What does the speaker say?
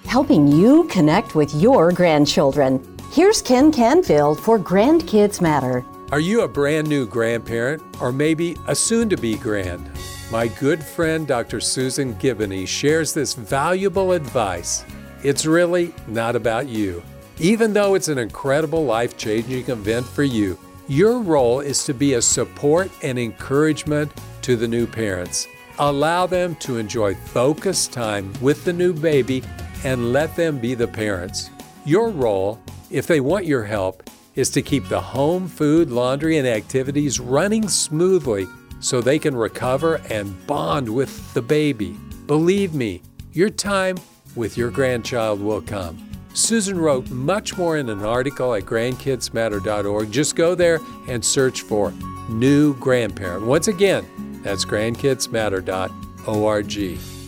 helping you connect with your grandchildren. Here's Ken Canfield for Grandkids Matter. Are you a brand new grandparent or maybe a soon-to-be grand? My good friend Dr. Susan Giboney shares this valuable advice. It's really not about you. Even though it's an incredible life-changing event for you, your role is to be a support and encouragement to the new parents. Allow them to enjoy focused time with the new baby and let them be the parents. Your role, if they want your help, is to keep the home, food, laundry, and activities running smoothly so they can recover and bond with the baby. Believe me, your time with your grandchild will come. Susan wrote much more in an article at grandkidsmatter.org. Just go there and search for New Grandparent. Once again, that's grandkidsmatter.org.